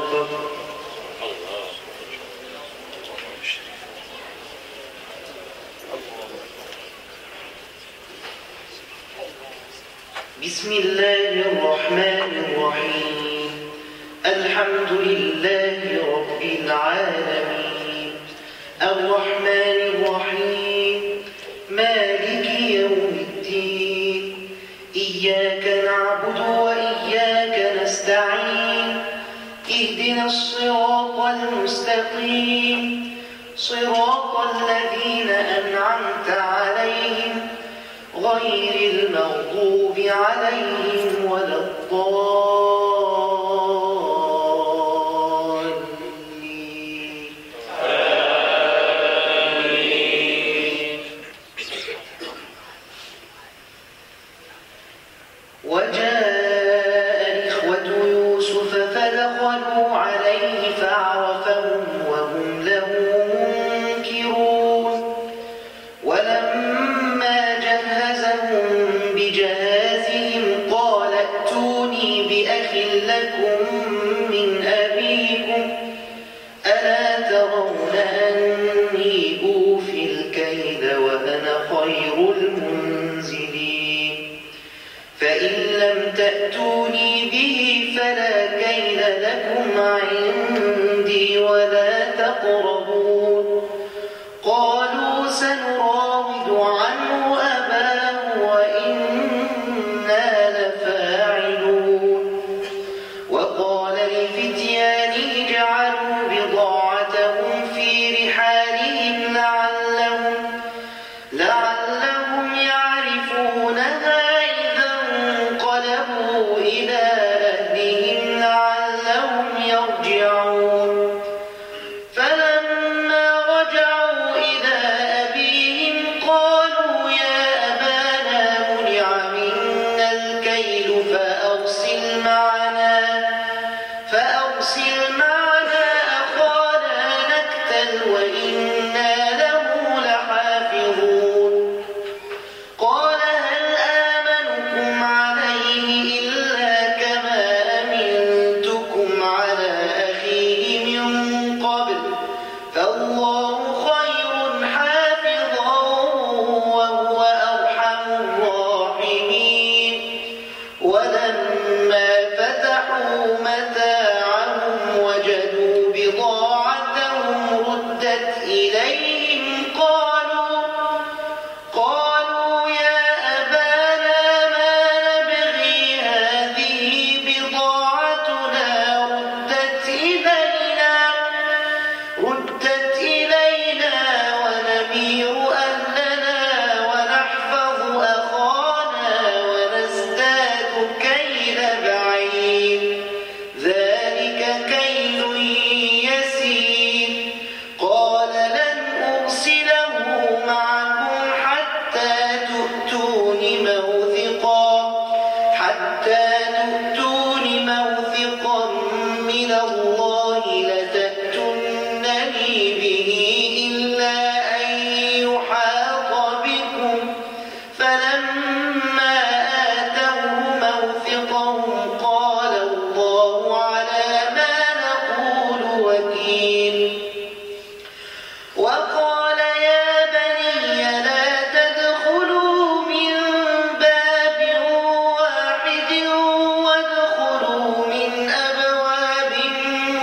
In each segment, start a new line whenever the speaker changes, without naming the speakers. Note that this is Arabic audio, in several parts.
أكبر. بسم الله الرحمن الرحيم. الحمد لله رب العالمين الرحمن الرحيم مالك يوم الدين إياك نعبد وإياك نستعين اهدنا الصراط المستقيم صراط الذين أنعمت عليهم غير المغضوب عليهم ولا الضالين. وجاء إخوة يوسف فدخلوا عليه فعرفهم وهم له منكرون. ولما جهزهم بجهازهم قال ائتوني بأخ لكم من أبيكم ألا ترون أني أوفي الكيل وأنا خير المنزلين فإن لم تأتوني به فلا كيل لكم عندي ولا تقربون. قالوا سنراود عنه أباه وإنا لفاعلون. وقال لفتيانه اجعلوا بضاعتهم في رحالهم لعلهم يعرفونها إذا انقلبوا إلى أهلهم لعلهم يرجعون. فلما رجعوا إلى أبيهم قالوا يا أبانا منع منا الكيل فأرسل معنا أخانا نكتل وإنا له لحافظون. قال هل آمنكم عليه إلا كما أمنتكم على أخيه من قبل فالله خير حافظا وهو أرحم الراحمين. ولما فتحوا متاعهم وجدوا بضاعتهم ردت إليهم قالوا يا أبانا ما نبغي هذه بضاعتنا ردت إلينا ونمير أهلنا ونحفظ أخانا ونزداد كيل بعير ذلك كيل يسير. قال لن أرسله معكم حتى تؤتون موثقا من الله لتأتونني به إلا أن يحاط بكم. فلما آتوه موثقهم قال الله على ما نقول وكيل. وقال يا بني لا تدخلوا من باب واحد وادخلوا من أبواب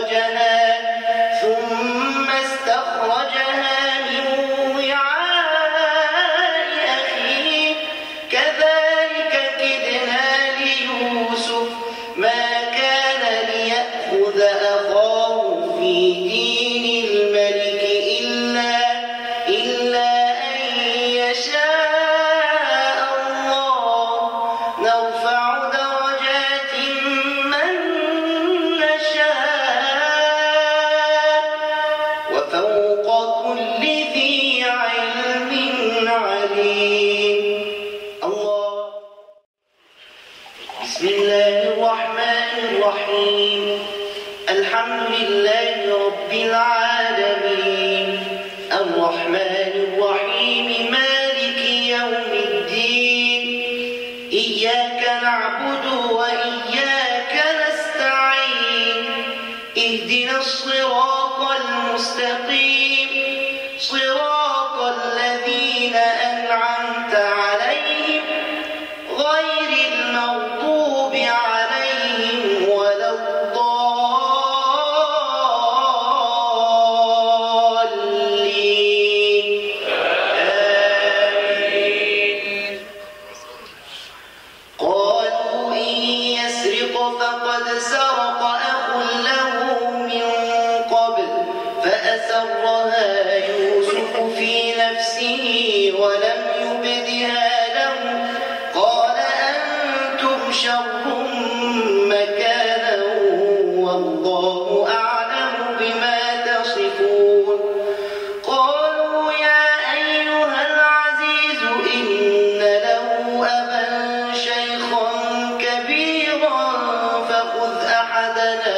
استخرجها من وعاء أخيه كذلك كدنا ليوسف ما كان ليأخذ أخاه في دين الملك إلا أن يشاء الله نرفع درجات من نشاء وفوق كل ذي علم عليم. الله. بسم الله الرحمن الرحيم. الحمد لله رب العالمين الرحمن الرحيم مالك يوم الدين إياك نعبد وإياك نستعين اهدنا الصراط المستقيم صراط الذين أنعمت عليهم غير المغضوب عليهم ولا الضالين آمين. قالوا إن يسرق فقد سرق أخ له من قبل فأسرها يوسف في نفسه ولم يبدها لهم قال أنتم شر مكانا والله أعلم بما تصفون. قالوا يا أيها العزيز إن له أبا شيخا كبيرا فخذ أحدنا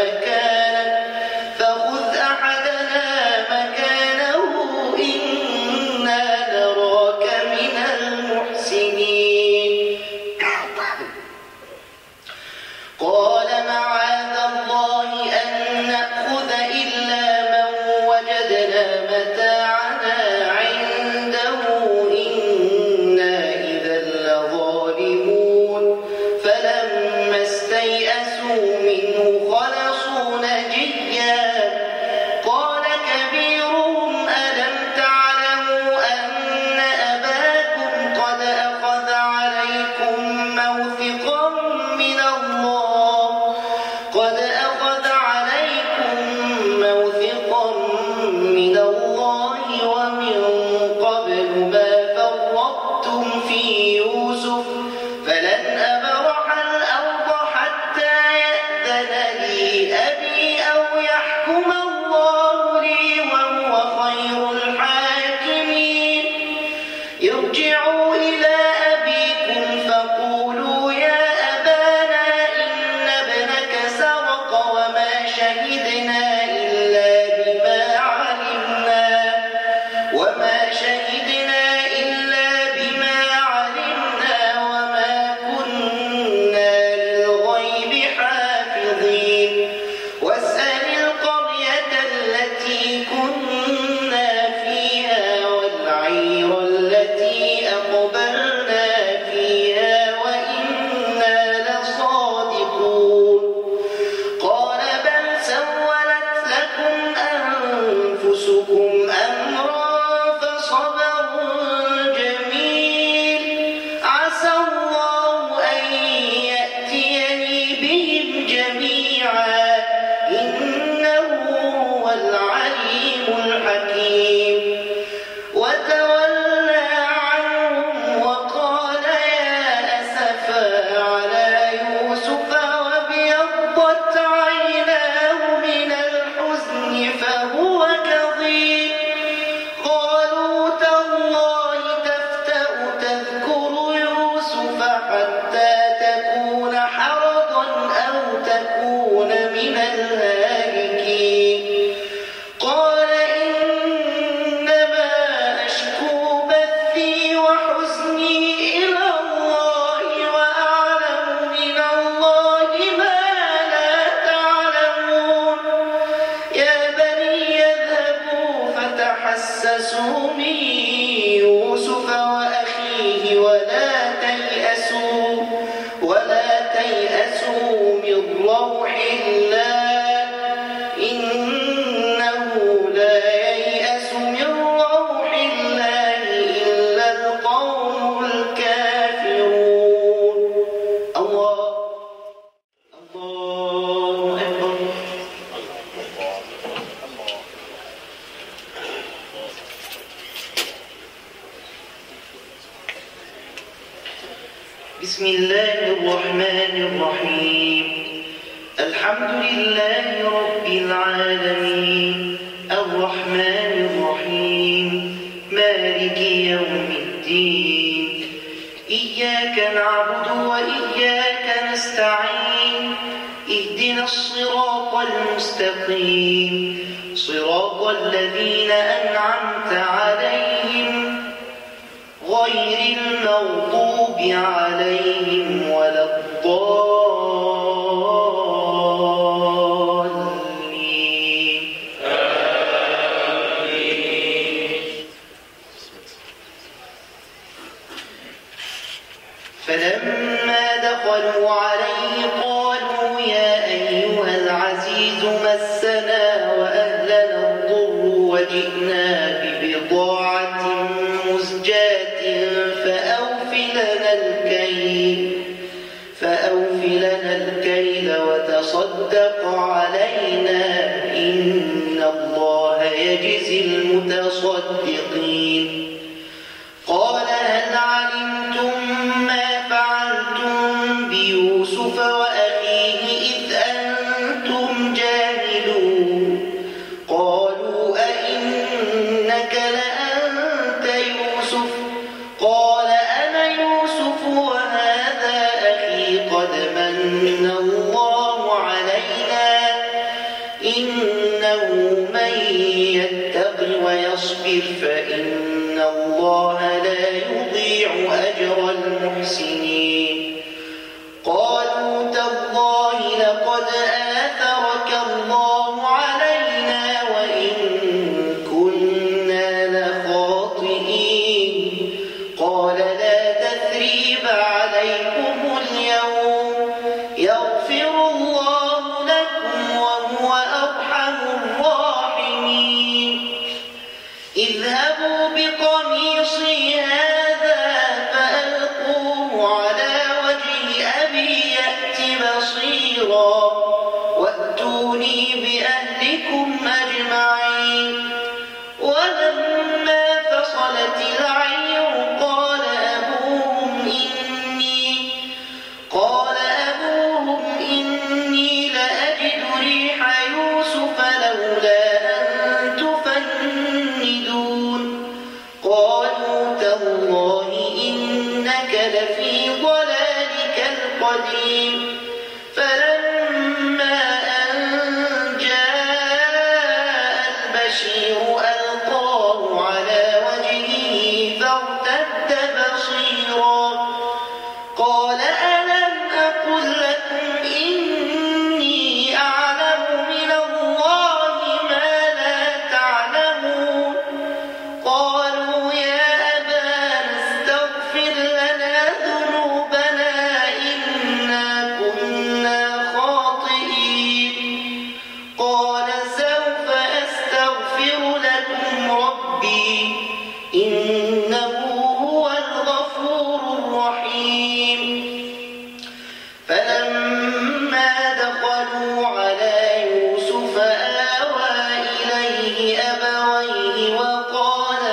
مكانه إنا نراك من المحسنين. قال معاذ الله أن نأخذ إلا من وجدنا متاعنا عنده إنا إذا لظالمون. فلما استيئسوا منه خلصوا نجيا قال كبيرهم ألم تعلموا أن أباكم قد أخذ عليكم موثقا من الله ومن قبل ما فرطتم في يوسف فلن أبرح الأرض حتى يأذن لي أبي أو يحكم الله لي وهو خير الحاكمين. ارجعوا إلى أبيكم فقولوا يا أبانا إن ابنك سرق وما شهدنا إلا بما علمنا وما كنا للغيب حافظين. واسأل القرية التي كنا فيها والعير التي أقبلنا فيها وإنا لصادقون. قال بل سولت لكم أنفسكم أمرا فصبر جميل عسى الله أن يأتيني بهم جميعا إنه هو العليم الحكيم. وتولى عنهم وقال يا أسفا على يوسف وابيضت عيناه من الحزن فهو كظيم. قالوا تالله تفتأ تذكر يوسف حتى تكون حرضا أو تكون من الهالكين. قال إنما أشكو بثي وحزني إلى الله وأعلم من الله ما لا تعلمون. يا بني اذهبوا فتحسسوا من يوسف وأخيه ولا تيأسوا من روح الله بسم الله الرحمن الرحيم. الحمد لله رب العالمين، الرحمن الرحيم، مالك يوم الدين. إياك نعبد وإياك نستعين. اهدنا الصراط المستقيم، صراط الذين أنعمت عليهم غير المغضوب عليهم ولا الضالين. فلما دخلوا عليه قالوا يا أيها العزيز مسنا وأهلنا الضر وجئنا ببضاعة مزجاة فأوف لنا الكيل وتصدق علينا إن الله يجزي المتصدقين. قال هل علمتم ما فعلتم بيوسف وأخيه إذ أنتم جاهلون؟ قالوا أئنك لأنت يوسف؟ قال أنا يوسف وهذا أخي قد من الله علينا إنه من يتق ويصبر فإن الله لا يضيع أجر المحسنين. قالوا تالله لقد آثرك الله علينا وإن كنا لخاطئين. قال لا تثريب عليكم اليوم يغفر الله لكم وهو أرحم الراحمين. اذهبوا بقميصي هذا فألقوه على وجه أبي يأت بصيرا وأتوني بأهلكم أجمعين. ولما فصلت العير قال أبوهم إني لأجد ريح يوسف لولا أن تفندون. قالوا تالله إنك لفي ضلالك القديم. فلما أن جاء البشير ألقاه على وجهه فارتد بصيرا قال ألم أقل لكم إني أعلم من الله ما لا تعلمون؟ قالوا يا أبانا استغفر لنا ذنوبنا إنا كنا خاطئين. قال سوف أستغفر لكم ربي إنه هو الغفور الرحيم. فلما دخلوا على يوسف آوى إليه أبويه وقال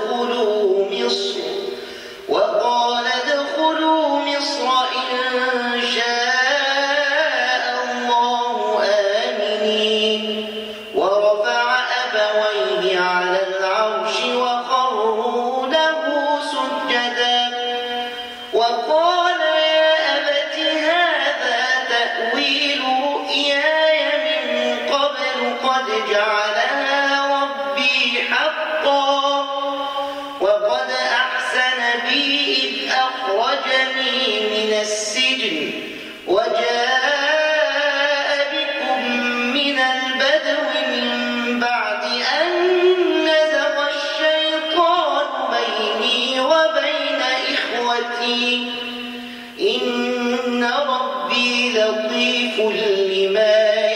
ادخلوا مصر إن شاء الله آمنين. ورفع أبويه على العرش وخروا له سجدا وقال يا أبت هذا تأويل رؤياي من قبل قد جعلها ربي حقا وقد أحسن بي إذ أخرجني من السجن وجاء بكم من البدو من بعد أن نزغ الشيطان بيني وبين إخوتي إن ربي لطيف لما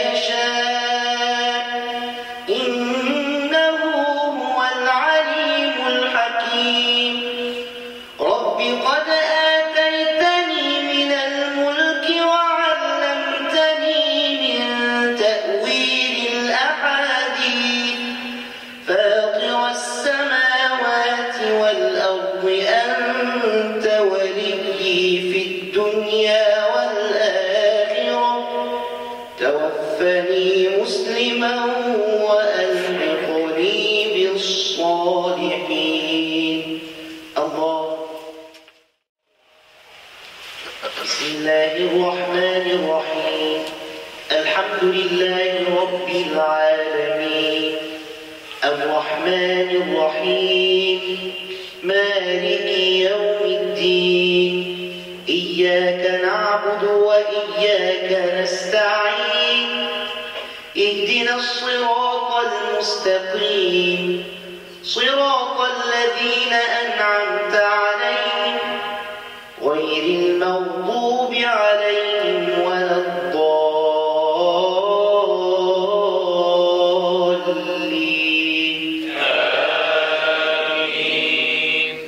يشاء إنه هو العليم الحكيم. رب قد آتيتني من الملك وعلمتني من تأويل الأحاديث فاطر السماوات والأرض أنت ولي الصالحين. الله. بسم الله الرحمن الرحيم. الحمد لله رب العالمين الرحمن الرحيم مالك يوم الدين إياك نعبد وإياك نستعين اهدنا الصراط المستقيم صراط الذين أنعمت عليهم غير المغضوب عليهم ولا الضالين. آمين.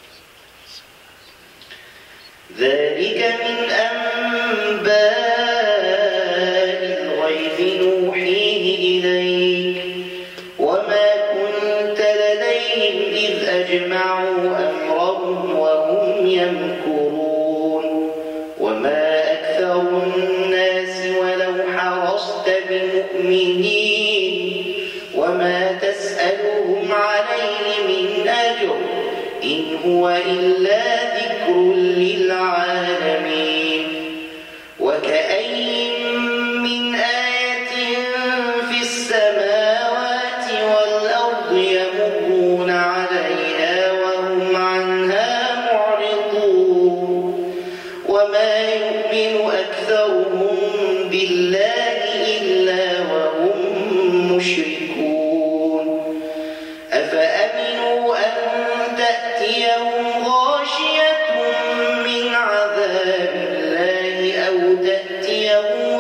ذلك من أنباء الغيب نوحيه إليك وما كنت لديهم إذ أجمعوا أمرهم وهم يمكرون وما أكثر الناس ولو حرصت بمؤمنين وما تسألهم عليه من أجر إن هو إلا ذكر للعالمين. وكأين من آية في السماوات والأرض يمرون عليها وهم عنها معرضون وما يؤمن أكثرهم بالله إلا وهم مشركون. أفأمنوا أن تأتيهم غاشية من عذاب الله أو تأتيهم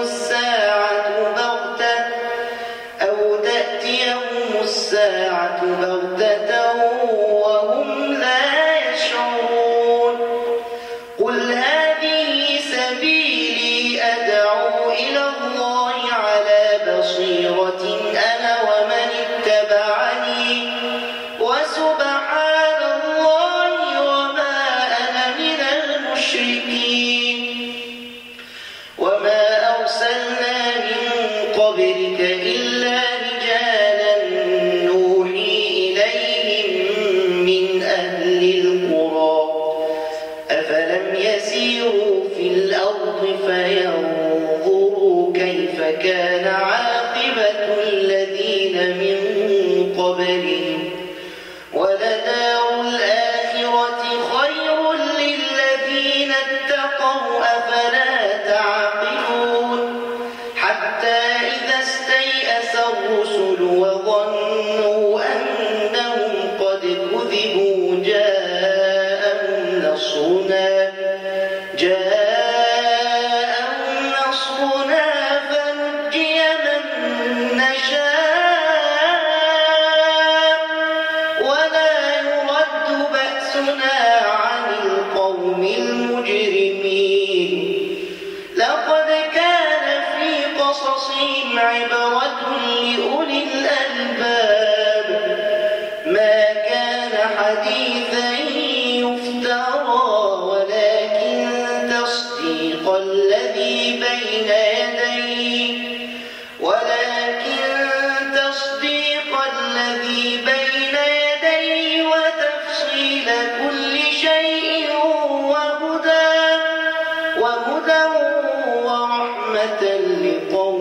الساعة بغتة وهم لا يشعرون. قل هذه سبيلي أدعو إلى الله على بصيرة أنا ومن اتبعني وسبحان الله وما أنا من المشركين. وما أرسلنا من قبلك إلا رجالا نوحي إليهم من أهل القرى أفلم يسيروا في الأرض فينظروا كيف كان عاقبة الذين من قبلهم ولدار الآخرة خير للذين اتقوا أفلا تعقلون. حتى إذا استيأس الرسل وظنوا أنهم قد كذبوا جاءهم نصرنا فنجي من نشاء ولا يرد بأسنا عن القوم المجرمين. لقد كان في قصصهم عبرة لأولي الألباب ما كان حديثا يفترى ولكن تصديق الذي بين يديه وتفصيل كل شيء وهدى ورحمة لقوم